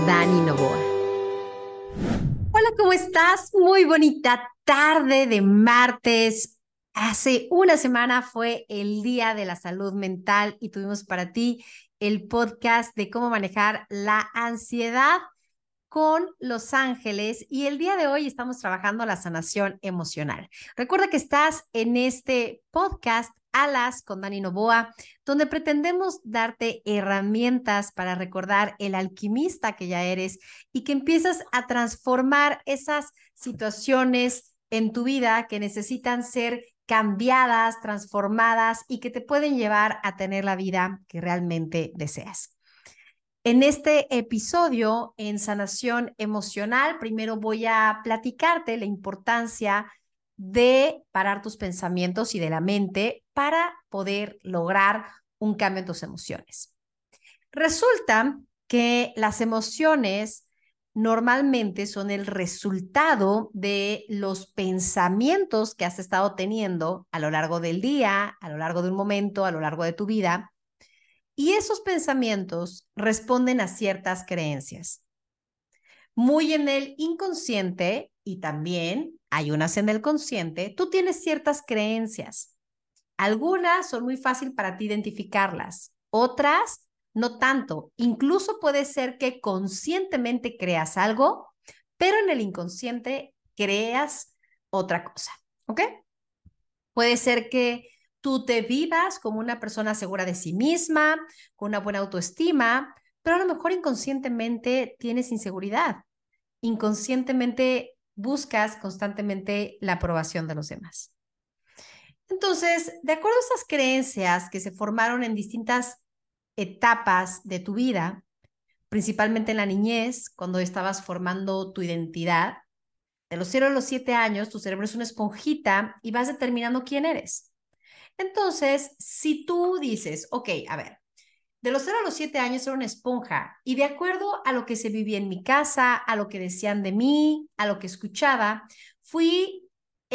Dani Novoa. Hola, ¿cómo estás? Muy bonita tarde de martes. Hace una semana fue el Día de la Salud Mental y tuvimos para ti el podcast de cómo manejar la ansiedad con Los Ángeles, y el día de hoy estamos trabajando la sanación emocional. Recuerda que estás en este podcast Alas con Dani Novoa, donde pretendemos darte herramientas para recordar el alquimista que ya eres y que empiezas a transformar esas situaciones en tu vida que necesitan ser cambiadas, transformadas y que te pueden llevar a tener la vida que realmente deseas. En este episodio en sanación emocional, primero voy a platicarte la importancia de parar tus pensamientos y de la mente para poder lograr un cambio en tus emociones. Resulta que las emociones normalmente son el resultado de los pensamientos que has estado teniendo a lo largo del día, a lo largo de un momento, a lo largo de tu vida. Y esos pensamientos responden a ciertas creencias. Muy en el inconsciente, y también hay unas en el consciente, tú tienes ciertas creencias. Algunas son muy fácil para ti identificarlas, otras no tanto. Incluso puede ser que conscientemente creas algo, pero en el inconsciente creas otra cosa, ¿ok? Puede ser que tú te vivas como una persona segura de sí misma, con una buena autoestima, pero a lo mejor inconscientemente tienes inseguridad. Inconscientemente buscas constantemente la aprobación de los demás. Entonces, de acuerdo a esas creencias que se formaron en distintas etapas de tu vida, principalmente en la niñez, cuando estabas formando tu identidad, de los 0 a los 7 años, tu cerebro es una esponjita y vas determinando quién eres. Entonces, si tú dices, ok, a ver, de los 0 a los 7 años era una esponja y de acuerdo a lo que se vivía en mi casa, a lo que decían de mí, a lo que escuchaba, fui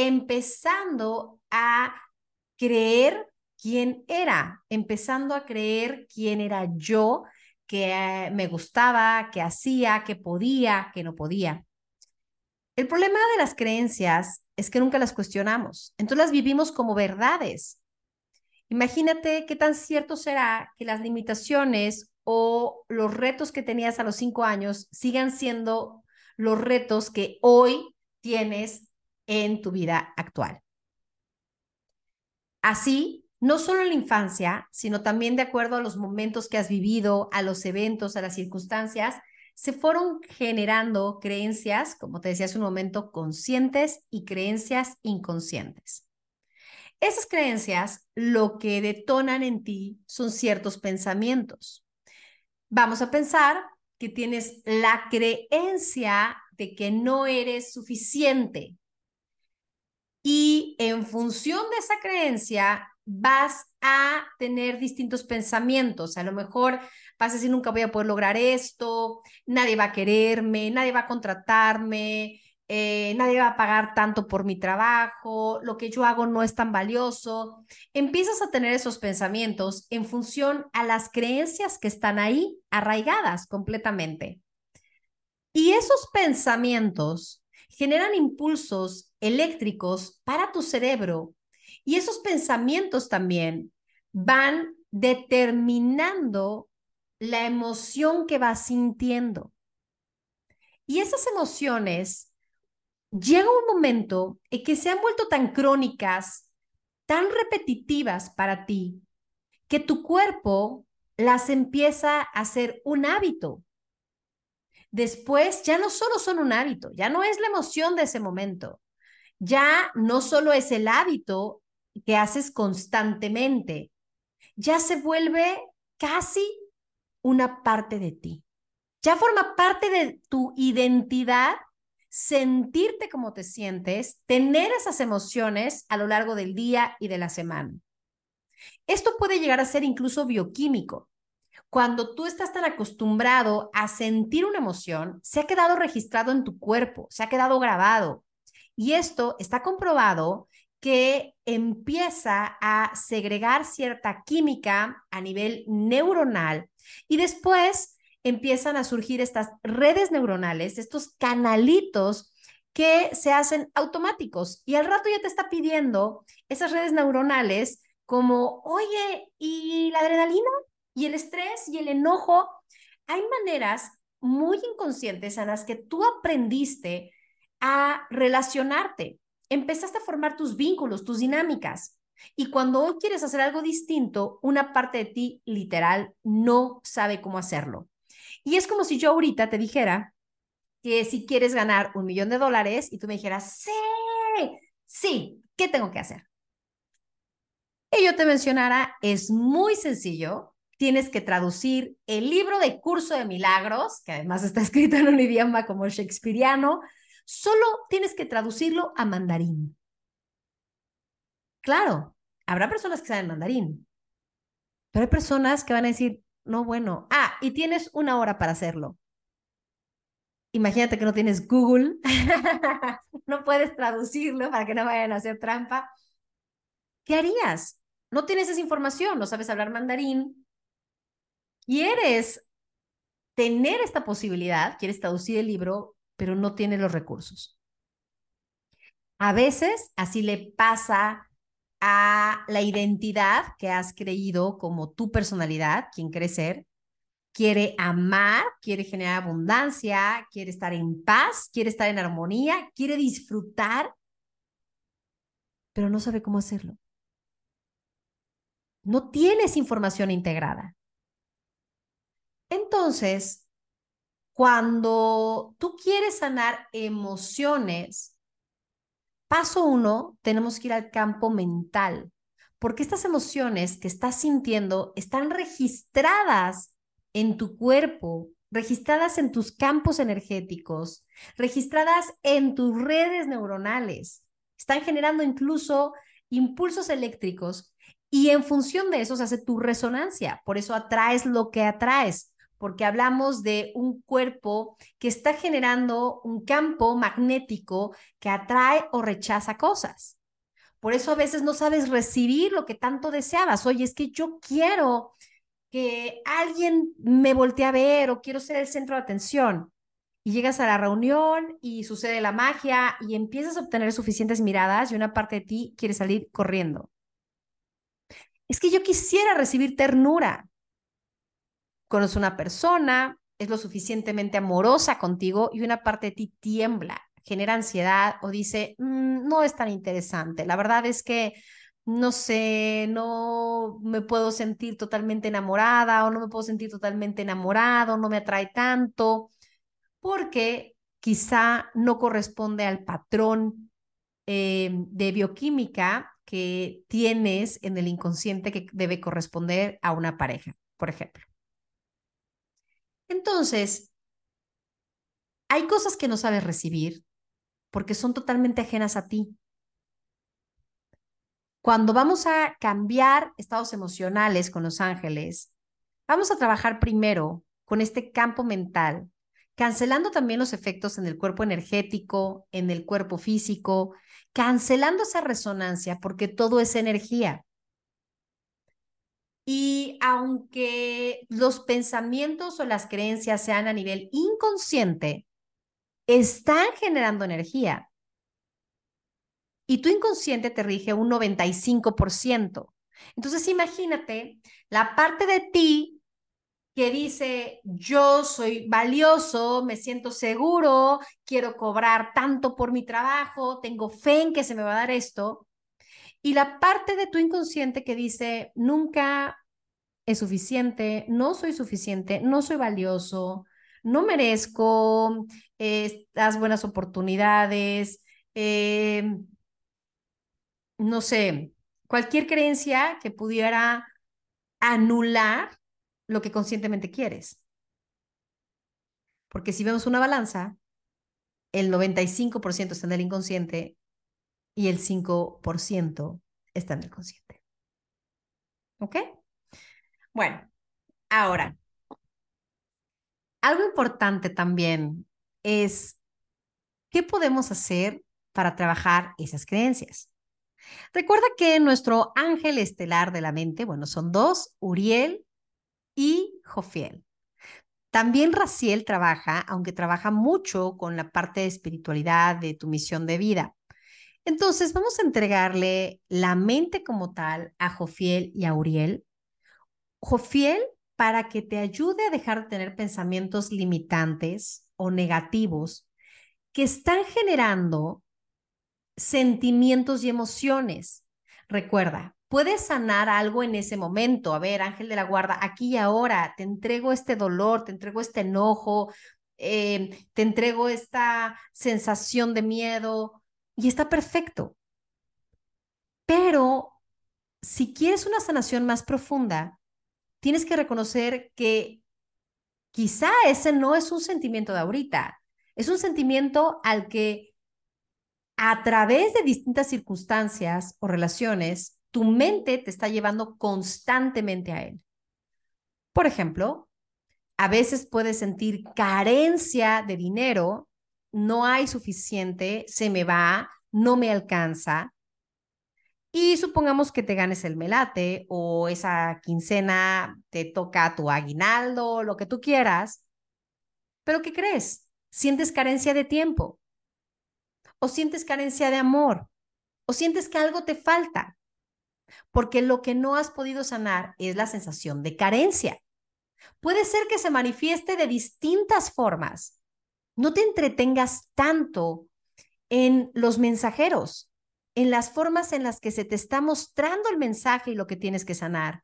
empezando a creer quién era, empezando a creer quién era yo, que me gustaba, que hacía, que podía, que no podía. El problema de las creencias es que nunca las cuestionamos, entonces las vivimos como verdades. Imagínate qué tan cierto será que las limitaciones o los retos que tenías a los 5 años sigan siendo los retos que hoy tienes en tu vida actual. Así, no solo en la infancia, sino también de acuerdo a los momentos que has vivido, a los eventos, a las circunstancias, se fueron generando creencias, como te decía hace un momento, conscientes y creencias inconscientes. Esas creencias lo que detonan en ti son ciertos pensamientos. Vamos a pensar que tienes la creencia de que no eres suficiente y en función de esa creencia vas a tener distintos pensamientos. A lo mejor vas a decir, nunca voy a poder lograr esto, nadie va a quererme, nadie va a contratarme, nadie va a pagar tanto por mi trabajo, lo que yo hago no es tan valioso. Empiezas a tener esos pensamientos en función a las creencias que están ahí arraigadas completamente. Y esos pensamientos generan impulsos eléctricos para tu cerebro, y esos pensamientos también van determinando la emoción que vas sintiendo. Y esas emociones llega un momento en que se han vuelto tan crónicas, tan repetitivas para ti, que tu cuerpo las empieza a hacer un hábito. Después ya no solo son un hábito, ya no es la emoción de ese momento, ya no solo es el hábito que haces constantemente, ya se vuelve casi una parte de ti. Ya forma parte de tu identidad sentirte como te sientes, tener esas emociones a lo largo del día y de la semana. Esto puede llegar a ser incluso bioquímico. Cuando tú estás tan acostumbrado a sentir una emoción, se ha quedado registrado en tu cuerpo, se ha quedado grabado. Y esto está comprobado que empieza a segregar cierta química a nivel neuronal y después empiezan a surgir estas redes neuronales, estos canalitos que se hacen automáticos y al rato ya te está pidiendo esas redes neuronales como, oye, ¿y la adrenalina? ¿Y el estrés? ¿Y el enojo? Hay maneras muy inconscientes en las que tú aprendiste a relacionarte. Empezaste a formar tus vínculos, tus dinámicas. Y cuando hoy quieres hacer algo distinto, una parte de ti literal no sabe cómo hacerlo. Y es como si yo ahorita te dijera que si quieres ganar $1,000,000 y tú me dijeras, sí, sí, ¿qué tengo que hacer? Y yo te mencionara, es muy sencillo, tienes que traducir el libro de Curso de Milagros, que además está escrito en un idioma como shakespeariano, solo tienes que traducirlo a mandarín. Claro, habrá personas que saben mandarín, pero hay personas que van a decir, no, bueno, y tienes 1 hora para hacerlo. Imagínate que no tienes Google, no puedes traducirlo para que no vayan a hacer trampa. ¿Qué harías? No tienes esa información, no sabes hablar mandarín, quieres tener esta posibilidad, quieres traducir el libro, pero no tienes los recursos. A veces así le pasa a la identidad que has creído como tu personalidad, quien quieres ser, quiere amar, quiere generar abundancia, quiere estar en paz, quiere estar en armonía, quiere disfrutar, pero no sabe cómo hacerlo. No tienes información integrada. Entonces, cuando tú quieres sanar emociones, paso 1, tenemos que ir al campo mental, porque estas emociones que estás sintiendo están registradas en tu cuerpo, registradas en tus campos energéticos, registradas en tus redes neuronales. Están generando incluso impulsos eléctricos y en función de eso se hace tu resonancia. Por eso atraes lo que atraes, porque hablamos de un cuerpo que está generando un campo magnético que atrae o rechaza cosas. Por eso a veces no sabes recibir lo que tanto deseabas. Oye, es que yo quiero que alguien me voltee a ver o quiero ser el centro de atención. Y llegas a la reunión y sucede la magia y empiezas a obtener suficientes miradas y una parte de ti quiere salir corriendo. Es que yo quisiera recibir ternura. Conoces una persona, es lo suficientemente amorosa contigo y una parte de ti tiembla, genera ansiedad o dice, no es tan interesante. La verdad es que no sé, no me puedo sentir totalmente enamorada o no me puedo sentir totalmente enamorado, no me atrae tanto, porque quizá no corresponde al patrón de bioquímica que tienes en el inconsciente que debe corresponder a una pareja, por ejemplo. Entonces, hay cosas que no sabes recibir porque son totalmente ajenas a ti. Cuando vamos a cambiar estados emocionales con los ángeles, vamos a trabajar primero con este campo mental, cancelando también los efectos en el cuerpo energético, en el cuerpo físico, cancelando esa resonancia porque todo es energía. Y aunque los pensamientos o las creencias sean a nivel inconsciente, están generando energía. Y tu inconsciente te rige un 95%. Entonces imagínate la parte de ti que dice, yo soy valioso, me siento seguro, quiero cobrar tanto por mi trabajo, tengo fe en que se me va a dar esto. Y la parte de tu inconsciente que dice, nunca es suficiente, no soy suficiente, no soy valioso, no merezco estas buenas oportunidades, no sé, cualquier creencia que pudiera anular lo que conscientemente quieres. Porque si vemos una balanza, el 95% está en el inconsciente y el 5% está en el consciente. ¿Ok? Bueno, ahora, algo importante también es qué podemos hacer para trabajar esas creencias. Recuerda que nuestro ángel estelar de la mente, bueno, son dos, Uriel y Jofiel. También Raciel trabaja, aunque trabaja mucho con la parte de espiritualidad de tu misión de vida. Entonces, vamos a entregarle la mente como tal a Jofiel y a Uriel. Jofiel, para que te ayude a dejar de tener pensamientos limitantes o negativos que están generando sentimientos y emociones. Recuerda, puedes sanar algo en ese momento. A ver, ángel de la guarda, aquí y ahora te entrego este dolor, te entrego este enojo, te entrego esta sensación de miedo y está perfecto. Pero si quieres una sanación más profunda, tienes que reconocer que quizá ese no es un sentimiento de ahorita, es un sentimiento al que a través de distintas circunstancias o relaciones, tu mente te está llevando constantemente a él. Por ejemplo, a veces puedes sentir carencia de dinero, no hay suficiente, se me va, no me alcanza. Y supongamos que te ganes el melate o esa quincena te toca tu aguinaldo, lo que tú quieras, pero ¿qué crees? Sientes carencia de tiempo o sientes carencia de amor o sientes que algo te falta, porque lo que no has podido sanar es la sensación de carencia. Puede ser que se manifieste de distintas formas. No te entretengas tanto en los mensajeros, en las formas en las que se te está mostrando el mensaje y lo que tienes que sanar.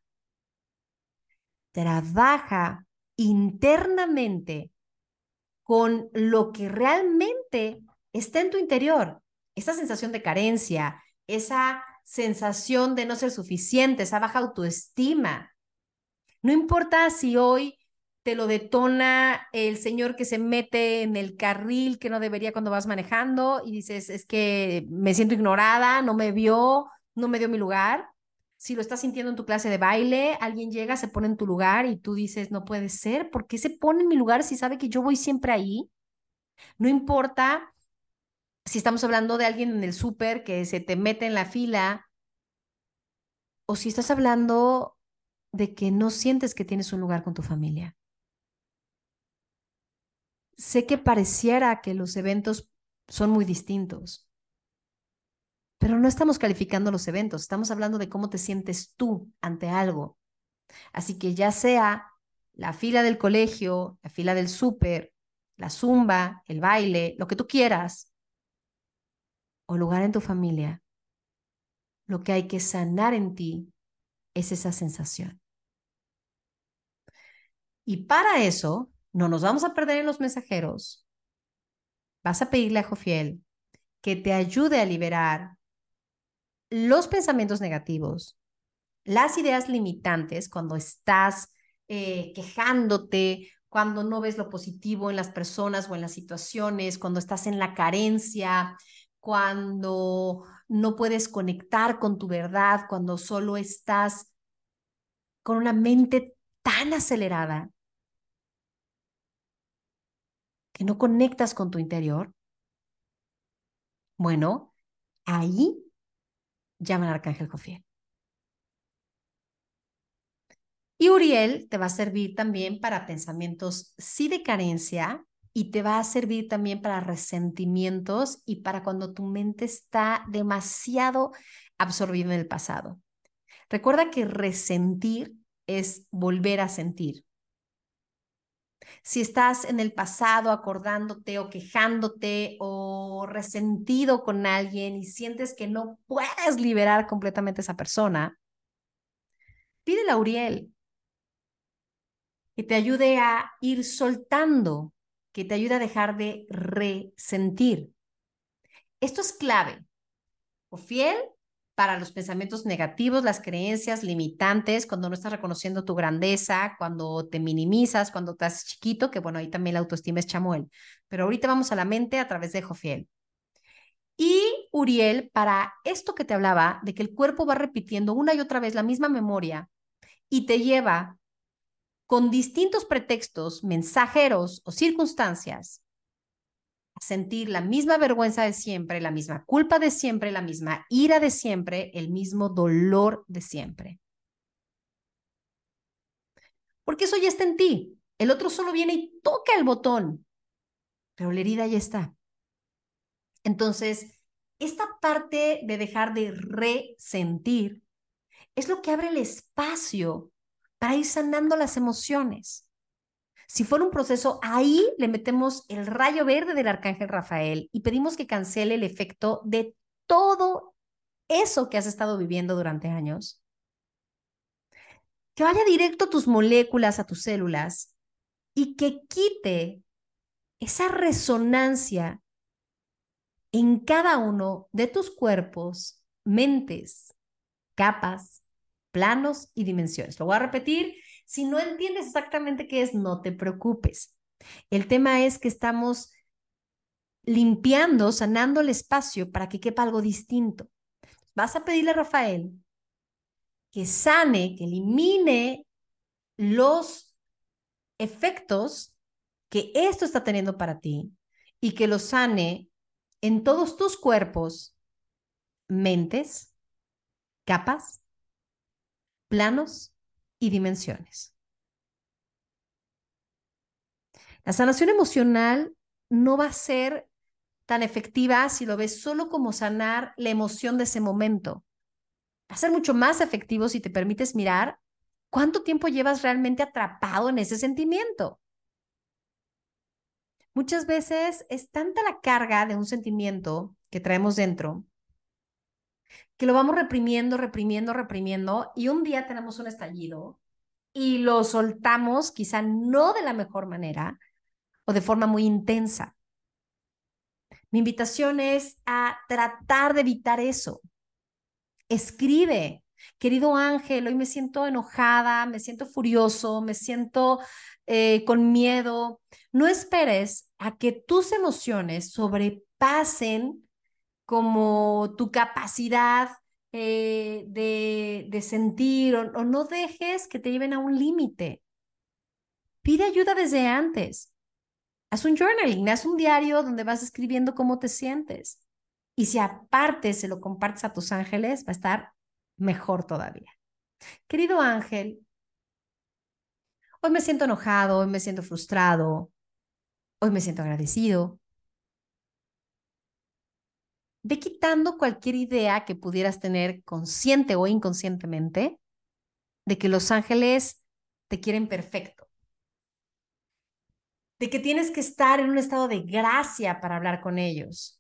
Trabaja internamente con lo que realmente está en tu interior, esa sensación de carencia, esa sensación de no ser suficiente, esa baja autoestima. No importa si hoy te lo detona el señor que se mete en el carril que no debería cuando vas manejando y dices, es que me siento ignorada, no me vio, no me dio mi lugar. Si lo estás sintiendo en tu clase de baile, alguien llega, se pone en tu lugar y tú dices, no puede ser, ¿por qué se pone en mi lugar si sabe que yo voy siempre ahí? No importa si estamos hablando de alguien en el súper que se te mete en la fila o si estás hablando de que no sientes que tienes un lugar con tu familia. Sé que pareciera que los eventos son muy distintos, pero no estamos calificando los eventos, estamos hablando de cómo te sientes tú ante algo. Así que ya sea la fila del colegio, la fila del súper, la zumba, el baile, lo que tú quieras, o lugar en tu familia, lo que hay que sanar en ti es esa sensación. Y para eso, no nos vamos a perder en los mensajeros. Vas a pedirle a Jofiel que te ayude a liberar los pensamientos negativos, las ideas limitantes cuando estás quejándote, cuando no ves lo positivo en las personas o en las situaciones, cuando estás en la carencia, cuando no puedes conectar con tu verdad, cuando solo estás con una mente tan acelerada que no conectas con tu interior. Bueno, ahí llaman al arcángel Jofiel. Y Uriel te va a servir también para pensamientos sí de carencia y te va a servir también para resentimientos y para cuando tu mente está demasiado absorbida en el pasado. Recuerda que resentir es volver a sentir. Si estás en el pasado acordándote o quejándote o resentido con alguien y sientes que no puedes liberar completamente a esa persona, pídele a Uriel que te ayude a ir soltando, que te ayude a dejar de resentir. Esto es clave o fiel para los pensamientos negativos, las creencias limitantes, cuando no estás reconociendo tu grandeza, cuando te minimizas, cuando te haces chiquito, que bueno, ahí también la autoestima es chamuel. Pero ahorita vamos a la mente a través de Jofiel. Y Uriel, para esto que te hablaba, de que el cuerpo va repitiendo una y otra vez la misma memoria y te lleva con distintos pretextos, mensajeros o circunstancias, a sentir la misma vergüenza de siempre, la misma culpa de siempre, la misma ira de siempre, el mismo dolor de siempre. Porque eso ya está en ti. El otro solo viene y toca el botón, pero la herida ya está. Entonces, esta parte de dejar de resentir es lo que abre el espacio para ir sanando las emociones. Si fuera un proceso, ahí le metemos el rayo verde del arcángel Rafael y pedimos que cancele el efecto de todo eso que has estado viviendo durante años, que vaya directo a tus moléculas, a tus células y que quite esa resonancia en cada uno de tus cuerpos, mentes, capas, planos y dimensiones. Lo voy a repetir. Si no entiendes exactamente qué es, no te preocupes. El tema es que estamos limpiando, sanando el espacio para que quepa algo distinto. Vas a pedirle a Rafael que sane, que elimine los efectos que esto está teniendo para ti y que lo sane en todos tus cuerpos, mentes, capas, planos y dimensiones. La sanación emocional no va a ser tan efectiva si lo ves solo como sanar la emoción de ese momento. Va a ser mucho más efectivo si te permites mirar cuánto tiempo llevas realmente atrapado en ese sentimiento. Muchas veces es tanta la carga de un sentimiento que traemos dentro que lo vamos reprimiendo, reprimiendo, reprimiendo y un día tenemos un estallido y lo soltamos quizá no de la mejor manera o de forma muy intensa. Mi invitación es a tratar de evitar eso. Escribe, querido Ángel, hoy me siento enojada, me siento furioso, me siento con miedo. No esperes a que tus emociones sobrepasen como tu capacidad de sentir o no dejes que te lleven a un límite. Pide ayuda desde antes. Haz un journaling, haz un diario donde vas escribiendo cómo te sientes. Y si aparte se lo compartes a tus ángeles, va a estar mejor todavía. Querido ángel, hoy me siento enojado, hoy me siento frustrado, hoy me siento agradecido. Ve quitando cualquier idea que pudieras tener consciente o inconscientemente de que los ángeles te quieren perfecto, de que tienes que estar en un estado de gracia para hablar con ellos.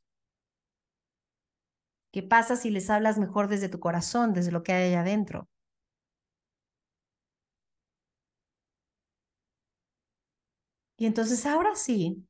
¿Qué pasa si les hablas mejor desde tu corazón, desde lo que hay allá adentro? Y entonces ahora sí,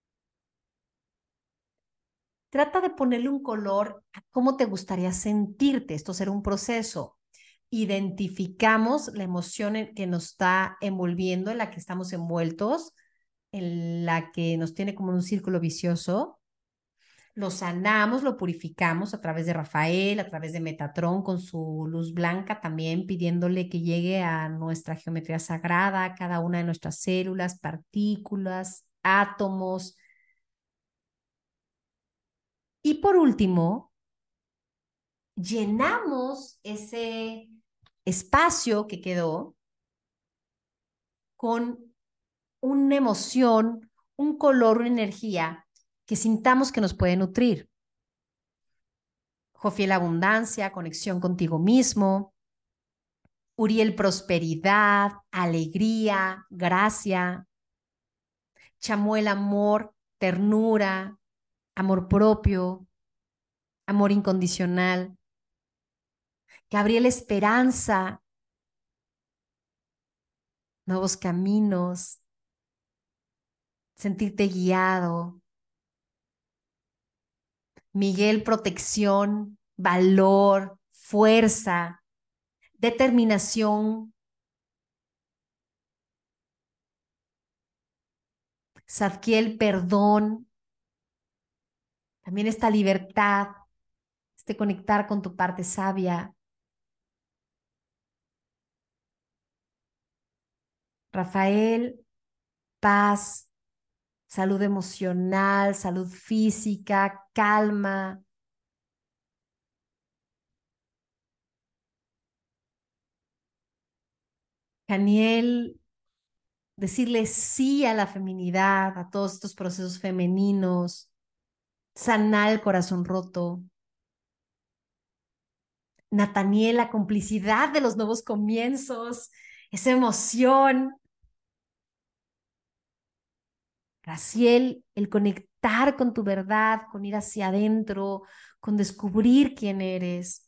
trata de ponerle un color a cómo te gustaría sentirte. Esto será un proceso. Identificamos la emoción que nos está envolviendo, en la que estamos envueltos, en la que nos tiene como un círculo vicioso. Lo sanamos, lo purificamos a través de Rafael, a través de Metatrón con su luz blanca también, pidiéndole que llegue a nuestra geometría sagrada, a cada una de nuestras células, partículas, átomos. Y por último, llenamos ese espacio que quedó con una emoción, un color, una energía que sintamos que nos puede nutrir. Jofiel abundancia, conexión contigo mismo. Uriel prosperidad, alegría, gracia. Chamuel amor, ternura, amor propio, amor incondicional. Gabriel esperanza, nuevos caminos, sentirte guiado. Miguel protección, valor, fuerza, determinación. Zadkiel perdón, también esta libertad, este conectar con tu parte sabia. Rafael, paz, salud emocional, salud física, calma. Daniel, decirle sí a la feminidad, a todos estos procesos femeninos, sanar el corazón roto. Nataniel, la complicidad de los nuevos comienzos, esa emoción. Graciel, el conectar con tu verdad, con ir hacia adentro, con descubrir quién eres.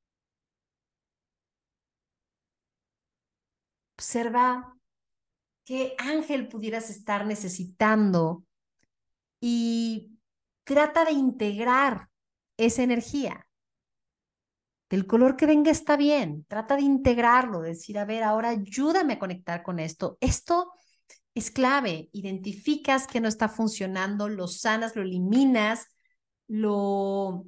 Observa qué ángel pudieras estar necesitando y trata de integrar esa energía. Del color que venga está bien, trata de integrarlo, decir, a ver, ahora ayúdame a conectar con esto. Esto es clave, identificas que no está funcionando, lo sanas, lo eliminas, lo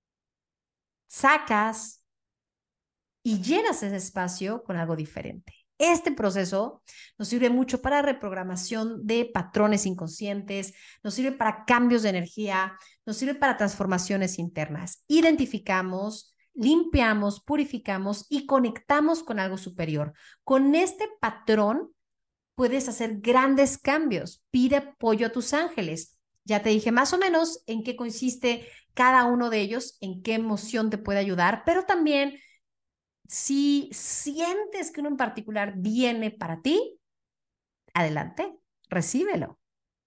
sacas y llenas ese espacio con algo diferente. Este proceso nos sirve mucho para reprogramación de patrones inconscientes, nos sirve para cambios de energía, nos sirve para transformaciones internas. Identificamos, limpiamos, purificamos y conectamos con algo superior. Con este patrón puedes hacer grandes cambios. Pide apoyo a tus ángeles. Ya te dije más o menos en qué consiste cada uno de ellos, en qué emoción te puede ayudar, pero también si sientes que uno en particular viene para ti, adelante, recíbelo.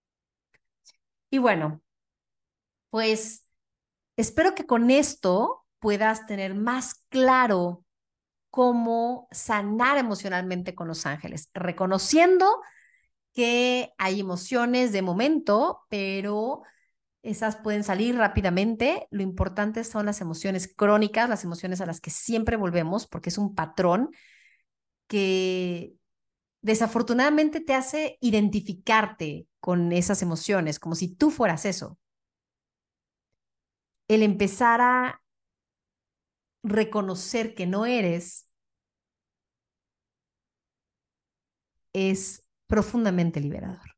Y bueno, pues espero que con esto puedas tener más claro cómo sanar emocionalmente con los ángeles, reconociendo que hay emociones de momento, pero esas pueden salir rápidamente. Lo importante son las emociones crónicas, las emociones a las que siempre volvemos, porque es un patrón que desafortunadamente te hace identificarte con esas emociones, como si tú fueras eso. El empezar a reconocer que no eres es profundamente liberador.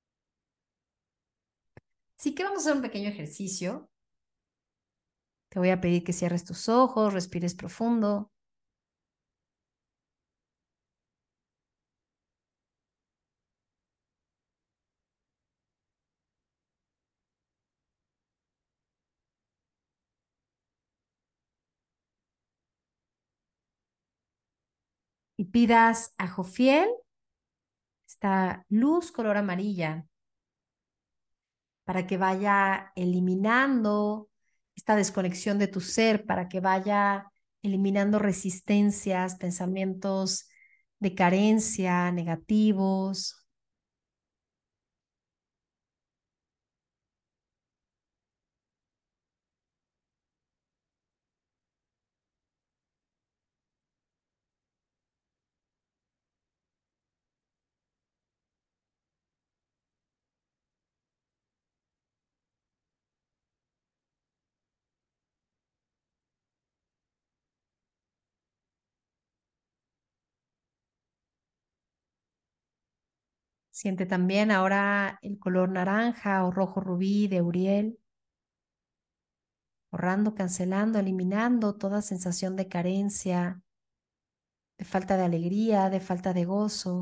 Así que vamos a hacer un pequeño ejercicio. Te voy a pedir que cierres tus ojos, respires profundo y pidas a Jofiel esta luz color amarilla para que vaya eliminando esta desconexión de tu ser, para que vaya eliminando resistencias, pensamientos de carencia, negativos. Siente también ahora el color naranja o rojo rubí de Uriel, borrando, cancelando, eliminando toda sensación de carencia, de falta de alegría, de falta de gozo.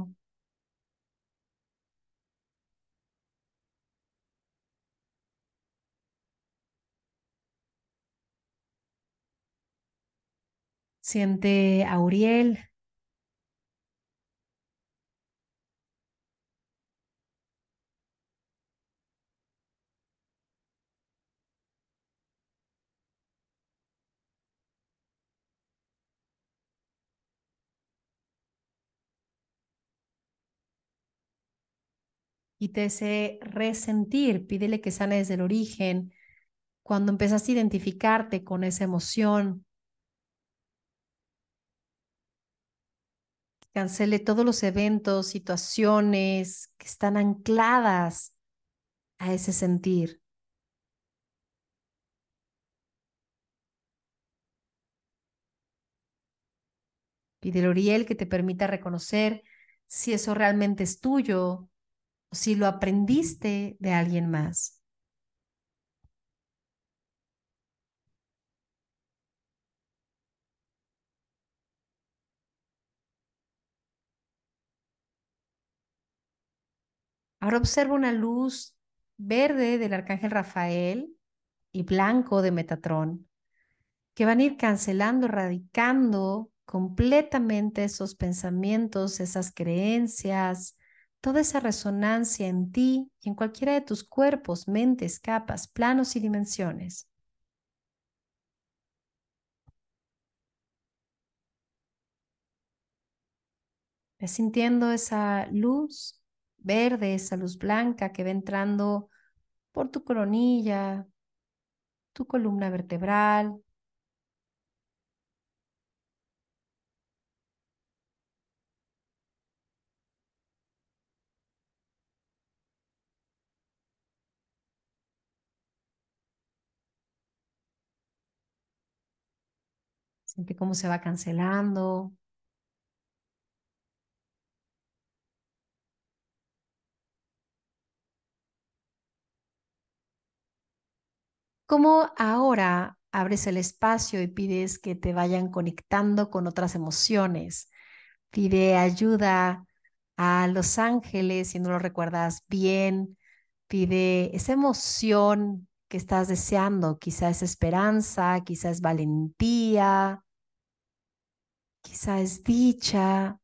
Siente a Uriel y te hace resentir, pídele que sane desde el origen. Cuando empezaste a identificarte con esa emoción, cancele todos los eventos, situaciones que están ancladas a ese sentir. Pídele a Uriel que te permita reconocer si eso realmente es tuyo o si lo aprendiste de alguien más. Ahora observa una luz verde del arcángel Rafael y blanco de Metatrón, que van a ir cancelando, erradicando completamente esos pensamientos, esas creencias, toda esa resonancia en ti y en cualquiera de tus cuerpos, mentes, capas, planos y dimensiones. Ves sintiendo esa luz verde, esa luz blanca que va entrando por tu coronilla, tu columna vertebral. Siente cómo se va cancelando. Cómo ahora abres el espacio y pides que te vayan conectando con otras emociones. Pide ayuda a los ángeles si no lo recuerdas bien. Pide esa emoción que estás deseando. Quizá es esperanza, quizá es valentía, quizá es dicha.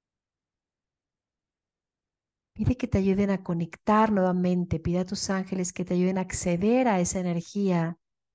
Pide que te ayuden a conectar nuevamente. Pide a tus ángeles que te ayuden a acceder a esa energía.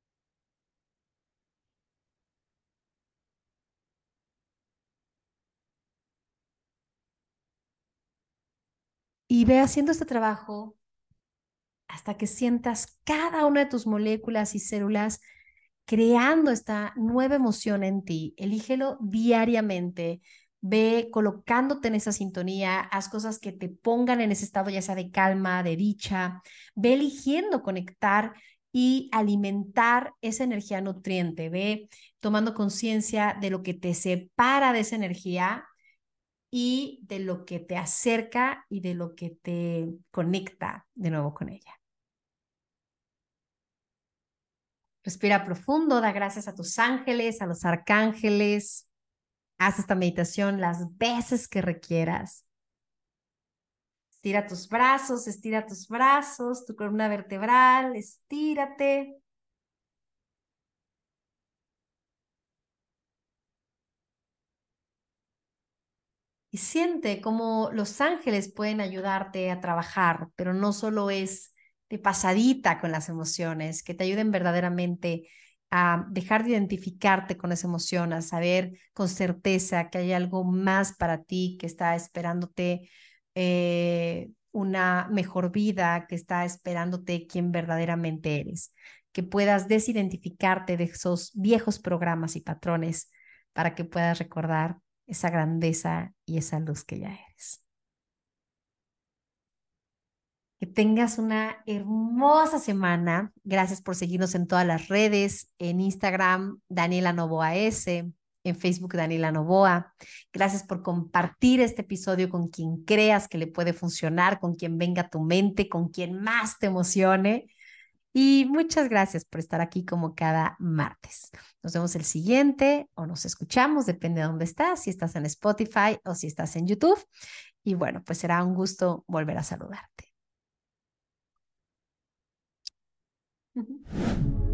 Y ve haciendo este trabajo hasta que sientas cada una de tus moléculas y células creando esta nueva emoción en ti. Elígelo diariamente. Ve colocándote en esa sintonía, haz cosas que te pongan en ese estado, ya sea de calma, de dicha. Ve eligiendo conectar y alimentar esa energía nutriente. Ve tomando conciencia de lo que te separa de esa energía y de lo que te acerca y de lo que te conecta de nuevo con ella. Respira profundo, da gracias a tus ángeles, a los arcángeles. Haz esta meditación las veces que requieras. Estira tus brazos, tu columna vertebral, estírate. Y siente cómo los ángeles pueden ayudarte a trabajar, pero no solo es de pasadita con las emociones, que te ayuden verdaderamente a dejar de identificarte con esa emoción, a saber con certeza que hay algo más para ti que está esperándote una mejor vida, que está esperándote quien verdaderamente eres, que puedas desidentificarte de esos viejos programas y patrones para que puedas recordar esa grandeza y esa luz que ya eres. Que tengas una hermosa semana. Gracias por seguirnos en todas las redes, en Instagram, Daniela Novoa S, en Facebook, Daniela Novoa. Gracias por compartir este episodio con quien creas que le puede funcionar, con quien venga a tu mente, con quien más te emocione. Y muchas gracias por estar aquí como cada martes. Nos vemos el siguiente o nos escuchamos, depende de dónde estás, si estás en Spotify o si estás en YouTube. Y bueno, pues será un gusto volver a saludarte.